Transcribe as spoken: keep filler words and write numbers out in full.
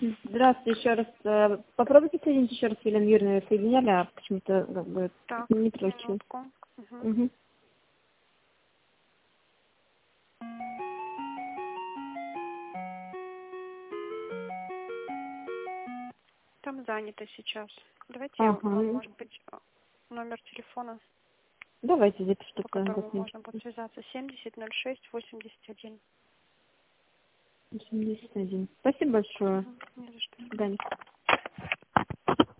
Здравствуйте еще раз. Э, Попробуйте соединить еще раз, Елена Юрьевна, соединяли, а почему-то как бы Так, не получилось. минутку. Угу. Угу. Там занято сейчас. Давайте я вам, Ага. может быть, э, номер телефона, Давайте запишу по тогда. которому можно будет связаться. семьдесят ноль шесть восемьдесят один. восемьдесят один. Спасибо большое. Угу. Не за что. До свидания.